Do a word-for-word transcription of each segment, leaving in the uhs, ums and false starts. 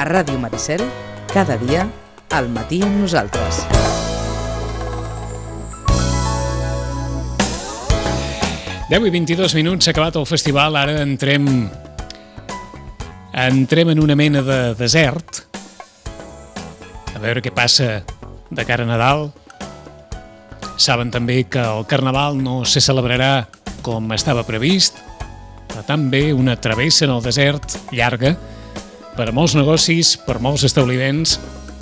Ràdio Maricel, cada dia, al matí amb nosaltres. deu i vint-i-dos minuts, s'ha acabat el festival, ara entrem, entrem en una mena de desert, a veure què passa de cara a Nadal. Saben també que el Carnaval no se celebrarà com estava previst, però també una travessa en el desert llarga per a molts negocis, per molts establiments,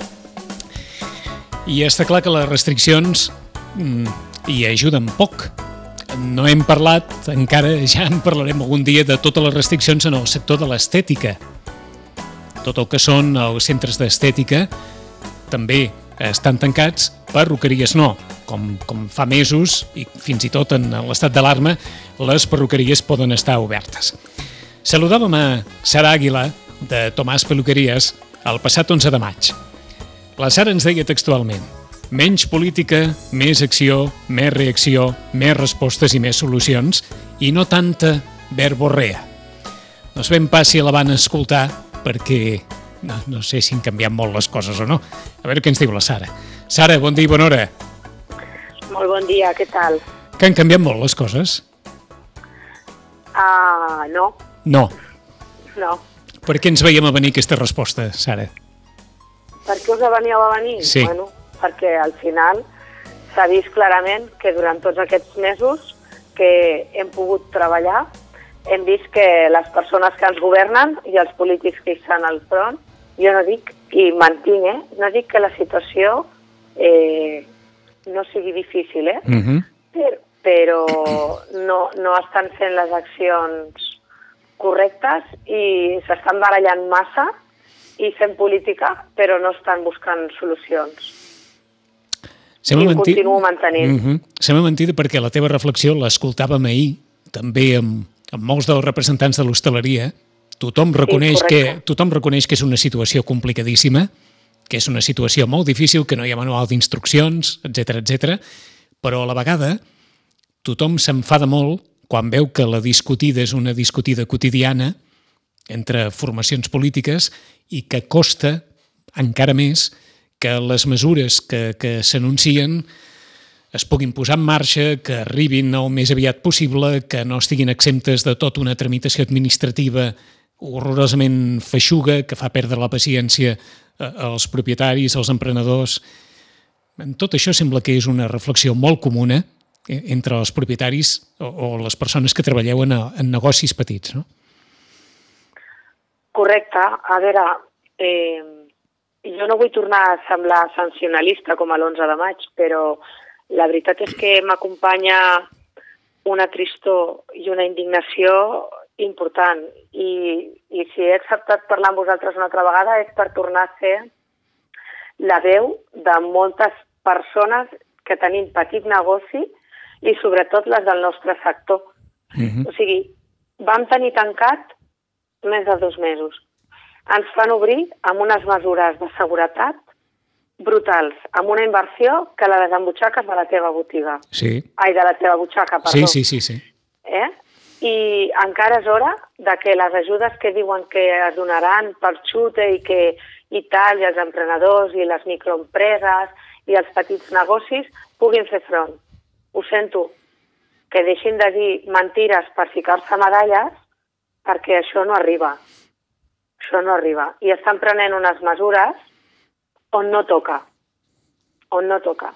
i està clar que les restriccions mm, hi ajuden poc. No hem parlat, encara ja en parlarem algun dia, de totes les restriccions en el sector de l'estètica. Tot el que són els centres d'estètica també estan tancats, perruqueries no. Com, com fa mesos, i fins i tot en l'estat d'alarma, les perruqueries poden estar obertes. Saludàvem a Sara Àguila, de Tomàs Peluqueries, el passat onze de maig. La Sara ens deia textualment: menys política, més acció, més reacció, més respostes i més solucions, i no tanta verborrea. No sabem pas si la van escoltar, perquè no, no sé si han canviat molt les coses o no. A veure què ens diu la Sara. Sara, bon dia i bona hora. Molt bon dia, què tal? Que han canviat molt les coses? Ah, uh, no. No. No. Per què ens veiem a venir aquesta resposta, Sara? Per què us veníeu a venir? Sí. Bueno, perquè al final s'ha vist clarament que durant tots aquests mesos que hem pogut treballar, hem vist que les persones que ens governen i els polítics que hi estan al front, jo no dic, i mantinc, eh? no dic que la situació eh, no sigui difícil, eh? Uh-huh. però, però no, no estan fent les accions correctes i s'estan barallant massa i fent política, però no estan buscant solucions. Sembla I mentir... continuo mantenint. Uh-huh. Sembla mentida perquè la teva reflexió l'escoltàvem ahir, també amb, amb molts dels representants de l'hostaleria. Tothom reconeix, sí, que, tothom reconeix que és una situació complicadíssima, que és una situació molt difícil, que no hi ha manual d'instruccions, etcètera, etcètera, però a la vegada tothom s'enfada molt quan veu que la discutida és una discutida quotidiana entre formacions polítiques i que costa encara més que les mesures que, que s'anuncien es puguin posar en marxa, que arribin el més aviat possible, que no estiguin exemptes de tota una tramitació administrativa horrorosament feixuga, que fa perdre la paciència als propietaris, als emprenedors. Tot això sembla que és una reflexió molt comuna entre els propietaris o, o les persones que treballeu en, en negocis petits, no? Correcte. A veure, eh, jo no vull tornar a semblar sancionalista com a l'onze de maig, però la veritat és que m'acompanya una tristor i una indignació important. I, i si he acceptat parlar amb vosaltres una altra vegada és per tornar a ser la veu de moltes persones que tenim petit negoci i sobretot les del nostre sector. Uh-huh. O sigui, vam tenir tancat més de dos mesos. Ens fan obrir amb unes mesures de seguretat brutals, amb una inversió que la desembutxaques de la teva botiga. Sí. Ai, de la teva butxaca, perdó. Sí, sí, sí, sí. Eh? I encara és hora de que les ajudes que diuen que es donaran per xute i que i tal, i els emprenedors i les microempreses i els petits negocis puguin fer front. Ho sento, que deixin de dir mentires per ficar-se medalles, perquè això no arriba. Això no arriba. I estan prenent unes mesures on no toca. On no toca.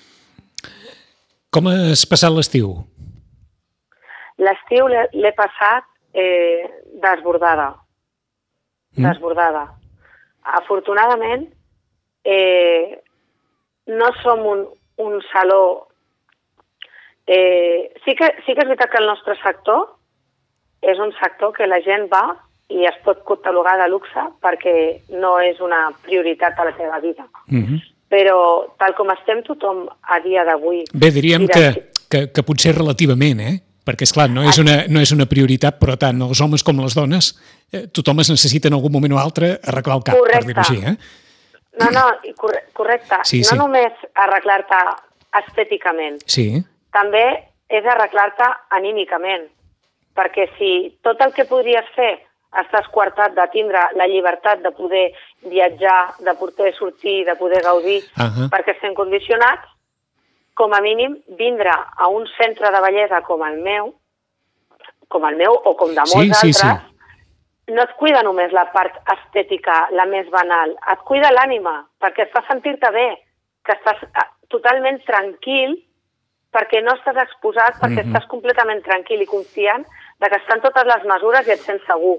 Com has passat l'estiu? L'estiu l'he passat eh, desbordada. Mm. Desbordada. Afortunadament, eh, no som un, un saló... Eh, sí, que, sí que és veritat que el nostre sector és un sector que la gent va i es pot catalogar de luxe perquè no és una prioritat a la seva vida. Mm-hmm. Però tal com estem tothom a dia d'avui... Bé, diríem que, que, que potser relativament, eh? Perquè, esclar, no és, una, no és una prioritat, però tant els homes com les dones, eh, tothom es necessita en algun moment o altre arreglar el cap, correcte, per dir-ho així, eh? No, no, correcte. Sí, no sí. només arreglar-te estèticament. Sí. També és arreglar-te anímicament, perquè si tot el que podries fer estàs coartat de tindre la llibertat de poder viatjar, de poder sortir, de poder gaudir, uh-huh. perquè estem condicionats, com a mínim vindre a un centre de bellesa com el meu, com el meu o com de molts sí, sí, altres, sí. no et cuida només la part estètica, la més banal, et cuida l'ànima, perquè et fa sentir-te bé, que estàs totalment tranquil, perquè no estàs exposat, perquè mm-hmm. estàs completament tranquil i confiant de que estan totes les mesures i et sents segur.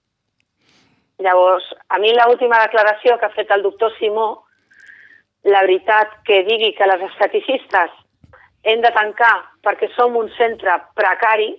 Llavors, a mi l'última declaració que ha fet el doctor Simó, la veritat que digui que les esteticistes hem de tancar perquè som un centre precari,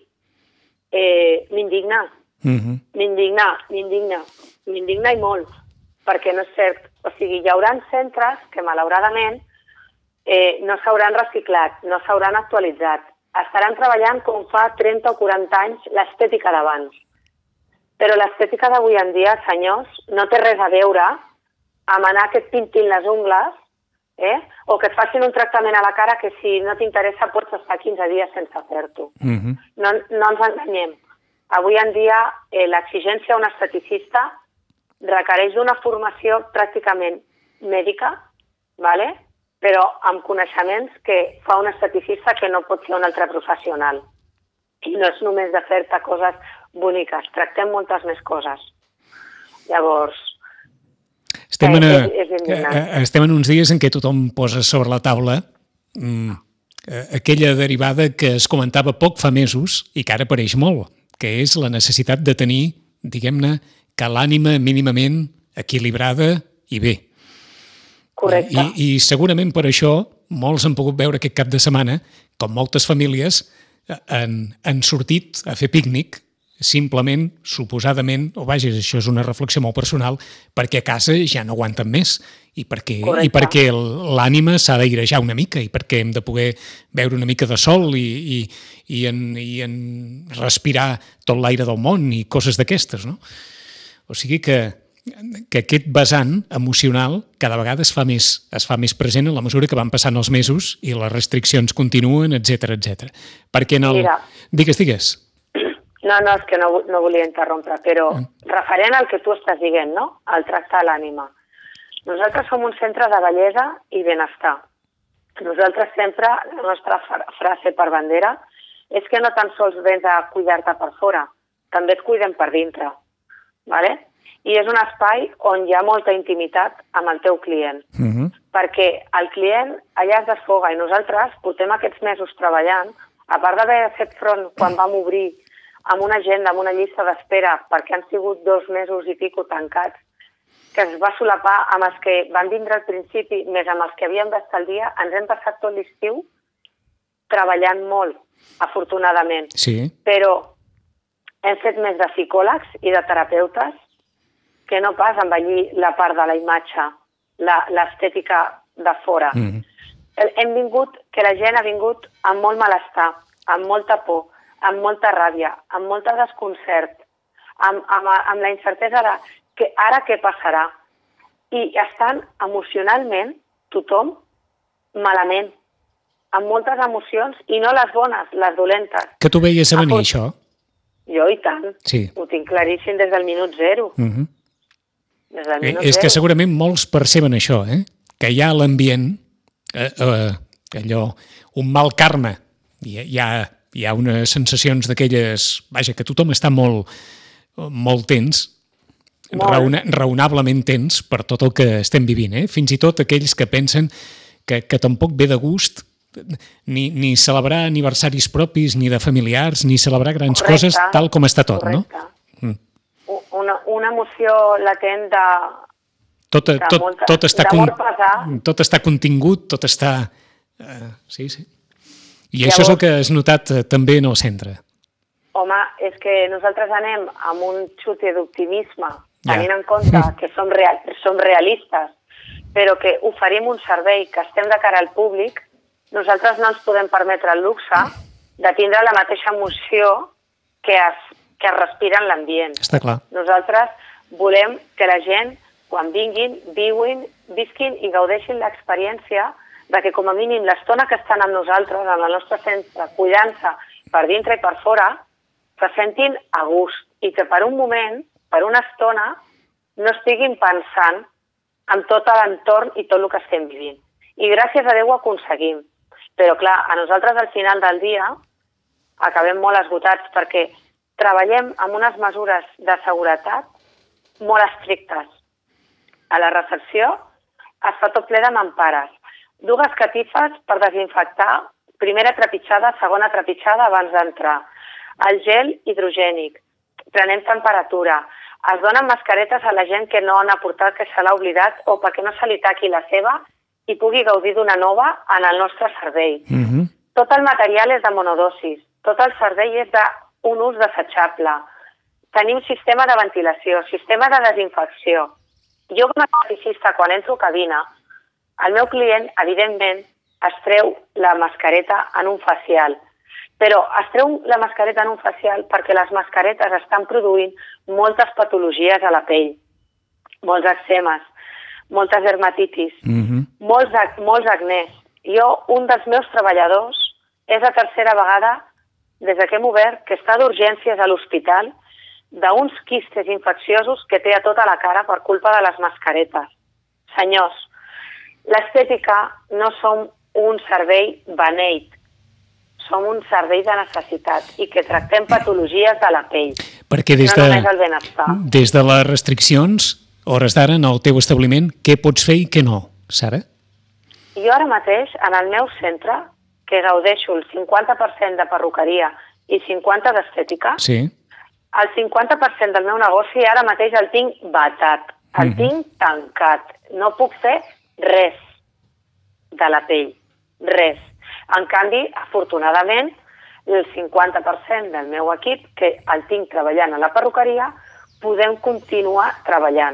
eh, m'indigna. Mm-hmm. M'indigna, m'indigna, m'indigna i molt, perquè no és cert. O sigui, hi haurà centres que, malauradament, eh, no s'hauran reciclat, no s'hauran actualitzat. Estaran treballant com fa trenta o quaranta anys l'estètica d'abans. Però l'estètica d'avui en dia, senyors, no té res a veure amb anar que et pintin les ungles, eh? o que et facin un tractament a la cara que si no t'interessa pots estar quinze dies sense fer-t'ho. Mm-hmm. no, no ens enganyem. Avui en dia eh, l'exigència d'un esteticista requereix una formació pràcticament mèdica, ¿vale? però amb coneixements que fa un esteticista que no pot fer un altre professional. I no és només de fer-te coses boniques, tractem moltes més coses. Llavors, estem en, és, és indignant. Estem en uns dies en què tothom posa sobre la taula mm, aquella derivada que es comentava poc fa mesos i que ara apareix molt, que és la necessitat de tenir, diguem-ne, que l'ànima mínimament equilibrada i bé. Correcte. I, I segurament per això molts han pogut veure aquest cap de setmana com moltes famílies han, han sortit a fer pícnic simplement, suposadament, o vaja, això és una reflexió molt personal, perquè a casa ja no aguanten més i perquè, i perquè l'ànima s'ha d'airejar una mica i perquè hem de poder veure una mica de sol i, i, i, en, i en respirar tot l'aire del món i coses d'aquestes, no? O sigui que que aquest vessant emocional cada vegada es fa més, es fa més present en la mesura que van passant els mesos i les restriccions continuen, etcètera, etcètera. Perquè en el... Mira, digues, digues. No, no, és que no, no volia interrompre, però mm. referent al que tu estàs dient, no? Al tractar l'ànima. Nosaltres som un centre de bellesa i benestar. Nosaltres sempre, la nostra frase per bandera, és que no tan sols vens a cuidar-te per fora, també et cuidem per dintre, ¿vale? I és un espai on hi ha molta intimitat amb el teu client, uh-huh. perquè el client allà es desfoga i nosaltres portem aquests mesos treballant, a part d'haver fet front quan vam obrir amb una agenda, amb una llista d'espera, perquè han sigut dos mesos i pico tancats, que es va solapar amb els que van vindre al principi, més amb els que havíem d'estar al dia, ens hem passat tot l'estiu treballant molt, afortunadament. Sí. Però hem fet més de psicòlegs i de terapeutes que no pas envellir la part de la imatge, l'estètica de fora. Mm. Hem vingut, que la gent ha vingut amb molt malestar, amb molta por, amb molta ràbia, amb molta desconcert, amb, amb, amb la incertesa de que ara què passarà. I estan emocionalment tothom malament, amb moltes emocions, i no les bones, les dolentes. Que tu veies a venir, a això? Jo, i tant. Sí. Ho tinc claríssim des del minut zero. Mm-hmm. Eh, és que segurament molts perceben això, eh? Que hi ha l'ambient, eh, eh, allò, un mal karma. Hi, hi, ha, hi ha unes sensacions d'aquelles... Vaja, que tothom està molt, molt tens, raona, raonablement tens per tot el que estem vivint. Eh? Fins i tot aquells que pensen que, que tampoc ve de gust ni, ni celebrar aniversaris propis, ni de familiars, ni celebrar grans correcte, coses tal com està tot, correcte. No? Mm. Una, una emoció latent de, tot, de tot, molta, tot està d'amor con, pesar. Tot està contingut, tot està... Uh, sí, sí. I Llavors, això és el que has notat uh, també en el centre. Home, és que nosaltres anem amb un xute d'optimisme, tenint ja. en compte que som, real, som realistes, però que oferim un servei, que estem de cara al públic, nosaltres no ens podem permetre el luxe de tindre la mateixa emoció que es que es respira en l'ambient. Està clar. Nosaltres volem que la gent, quan vinguin, viuin, visquin i gaudeixin l'experiència de que, com a mínim, l'estona que estan amb nosaltres, en el nostre centre, cuidant-se per dintre i per fora, se sentin a gust i que per un moment per una estona, no estiguin pensant en tot l'entorn i tot el que estem vivint. I gràcies a Déu ho aconseguim. Però, clar, a nosaltres al final del dia acabem molt esgotats perquè treballem amb unes mesures de seguretat molt estrictes. A la recepció es fa tot ple de mampares. Dues catifes per desinfectar, primera trepitjada, segona trepitjada abans d'entrar. El gel hidrogènic. Prenem temperatura. Es donen mascaretes a la gent que no han aportat, que se l'ha oblidat, o perquè no se li taqui la seva i pugui gaudir d'una nova en el nostre servei. Mm-hmm. Tot el material és de monodosis, tot el servei és d'un ús desitjable. Tenim sistema de ventilació, sistema de desinfecció. Jo com a esteticista, quan entro a cabina, el meu client, evidentment, es treu la mascareta en un facial. Però es treu la mascareta en un facial perquè les mascaretes estan produint moltes patologies a la pell, molts eczemes, moltes dermatitis, Mm-hmm. molts, ac- molts acnès. Jo, un dels meus treballadors, és la tercera vegada des que hem obert que està d'urgències a l'hospital d'uns quistes infecciosos que té a tota la cara per culpa de les mascaretes. Senyors, l'estètica no som un servei beneit, som un servei de necessitat i que tractem patologies de la pell, Perquè des no de, només el benestar. des de les restriccions, hores d'ara, en el teu establiment, què pots fer i què no, Sara? Jo ara mateix, en el meu centre, que gaudeixo el cinquanta per cent de perruqueria i cinquanta per cent d'estètica, Sí. el cinquanta per cent del meu negoci ara mateix el tinc batat, el Mhm. tinc tancat. No puc fer res de la pell, res. En canvi, afortunadament, el cinquanta per cent del meu equip, que el tinc treballant a la perruqueria, podem continuar treballant.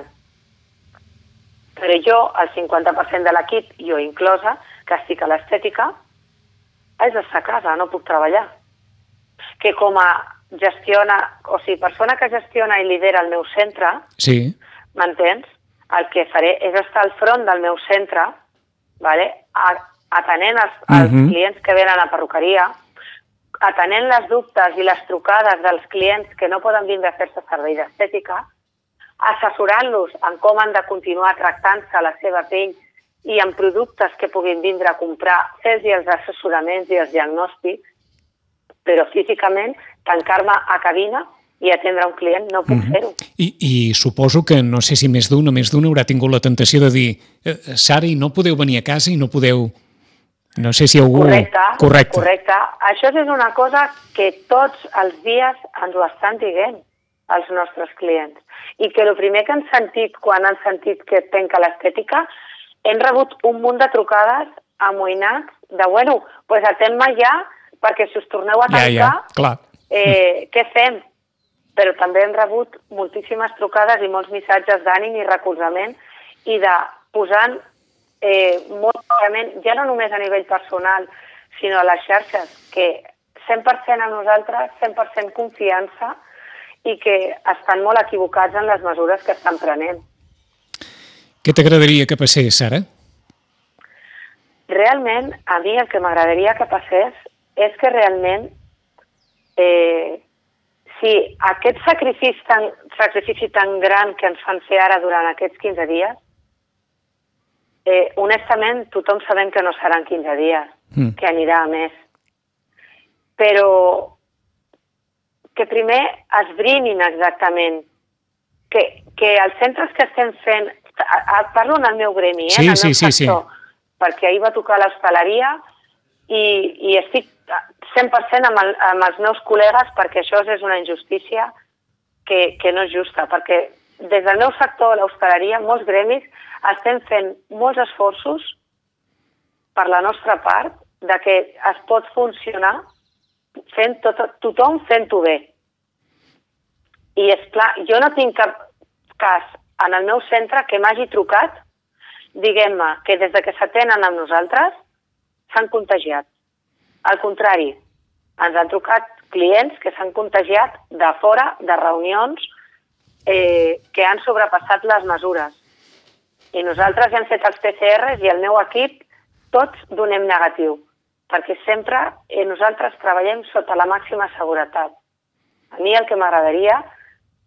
Però jo, el cinquanta per cent de l'equip, jo inclosa, que estic a l'estètica, haig d'estar a casa, no puc treballar. Que com a gestiona, o sigui, persona que gestiona i lidera el meu centre, Sí. m'entens? El que faré és estar al front del meu centre, vale? A- atenent els, els Mhm. clients que venen a perruqueria, atenent les dubtes i les trucades dels clients que no poden vindre a fer-se servei d'estètica, assessorant-los en com han de continuar tractant-se la seva pell i en productes que puguin vindre a comprar, fer-los els assessoraments i els diagnòstics, però físicament tancar-me a cabina i atendre un client no puc Mhm. fer-ho. I, I suposo que, no sé si més d'un o més d'un haurà tingut la tentació de dir eh, Sara, i no podeu venir a casa i no podeu... No sé si algú... Correcte, Correcte. correcte. Això és una cosa que tots els dies ens ho estan dient els nostres clients. I que el primer que han sentit quan han sentit que tenca l'estètica, hem rebut un munt de trucades amoïnats de, bueno, pues atén-me ja, perquè si us torneu a Ja, tancar, ja, clar. eh, què fem? Però també hem rebut moltíssimes trucades i molts missatges d'ànim i recolzament i de posant eh, molt clarament, ja no només a nivell personal, sinó a les xarxes, que cent per cent a nosaltres, cent per cent confiança i que estan molt equivocats en les mesures que estan prenent. Què t'agradaria que passés, Sara? Realment, a mi el que m'agradaria que passés és que realment eh, si aquest sacrifici tan, sacrifici tan gran que ens fan fer ara durant aquests quinze dies, eh, honestament tothom sabem que no seran quinze dies, Mm. que anirà a més. Però que primer esbrinin exactament que, que els centres que estem fent, a- a- parlo en el meu gremi, eh, Sí, en el sí, meu sí, sí. sector, perquè ahir va tocar l'hostaleria i, i estic cent per cent amb, el, amb els meus col·legues perquè això és una injustícia que, que no és justa, perquè des del meu sector, l'hostaleria, molts gremis, estem fent molts esforços per la nostra part de que es pot funcionar fent tot, tothom fent-ho bé. I és clar, jo no tinc cap cas en el meu centre que m'hagi trucat diguem-me que des de que s'atenen amb nosaltres s'han contagiat. Al contrari, ens han trucat clients que s'han contagiat de fora, de reunions, eh, que han sobrepassat les mesures. I nosaltres hem fet els P C Rs i el meu equip tots donem negatiu, perquè sempre eh, nosaltres treballem sota la màxima seguretat. A mi el que m'agradaria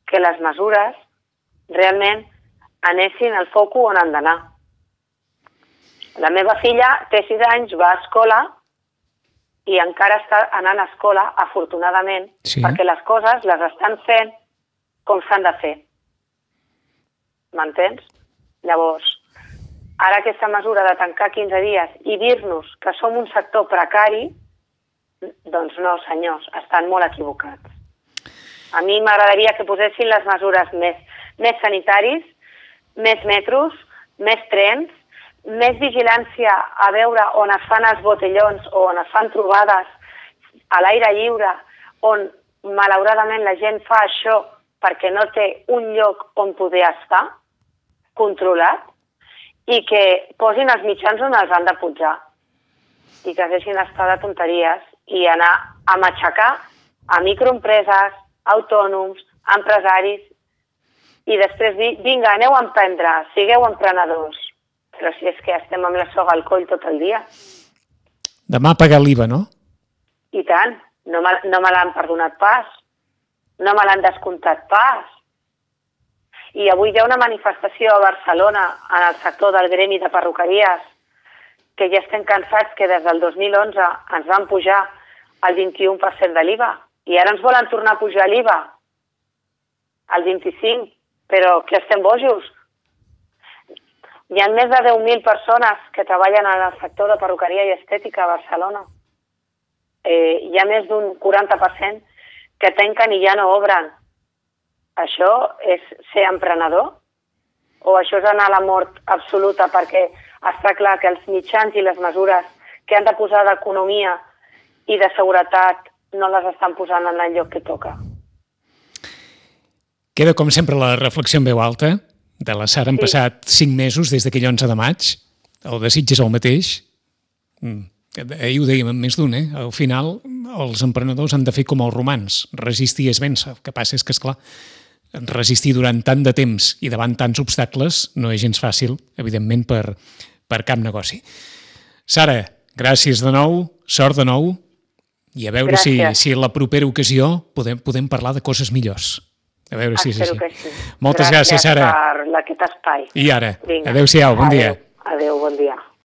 que les mesures realment anessin al foco on han d'anar. La meva filla té sis anys, va a escola i encara està anant a escola, afortunadament, sí. perquè les coses les estan fent com s'han de fer. M'entens? Llavors, ara aquesta mesura de tancar quinze dies i dir-nos que som un sector precari, doncs no, senyors, estan molt equivocats. A mi m'agradaria que posessin les mesures més, més sanitaris, més metros, més trens, més vigilància a veure on es fan els botellons o on es fan trobades a l'aire lliure, on malauradament la gent fa això perquè no té un lloc on poder estar controlat i que posin els mitjans on els han de pujar i que es deixin estar de tonteries i anar a matxacar a microempreses, autònoms, empresaris i després dir, vinga, aneu a emprendre, sigueu emprenedors. Però si és que estem amb la soga al coll tot el dia. Demà pagar l'I V A, no? I tant. No me, no me l'han perdonat pas. No me l'han descomptat pas. I avui hi ha una manifestació a Barcelona en el sector del gremi de perruqueries que ja estem cansats que des del dos mil onze ens van pujar el vint-i-u per cent de l'I V A i ara ens volen tornar a pujar l'I V A al vint-i-cinc, però que estem bojos. Hi ha més de deu mil persones que treballen en el sector de perruqueria i estètica a Barcelona. Eh, hi ha més d'un quaranta per cent que tanquen i ja no obren. Això és ser emprenedor? O això és anar a la mort absoluta perquè està clar que els mitjans i les mesures que han de posar d'economia i de seguretat no les estan posant en el lloc que toca? Queda, com sempre, la reflexió en veu alta. De la Sara han sí. passat cinc mesos des d'aquell onze de maig. El desig és el mateix. Ahir ho dèiem amb més d'un, eh? Al final, els emprenedors han de fer com els romans. Resistir és vèncer. El que passa és que, esclar, resistir durant tant de temps i davant tants obstacles no és gens fàcil, evidentment, per, per cap negoci. Sara, gràcies de nou, sort de nou, i a veure si, si la propera ocasió podem, podem parlar de coses millors. A veure si és així. Sí. Moltes gràcies, gràcies Sara. Per aquest espai. I ara, adéu-siau, bon dia. Adéu, bon dia.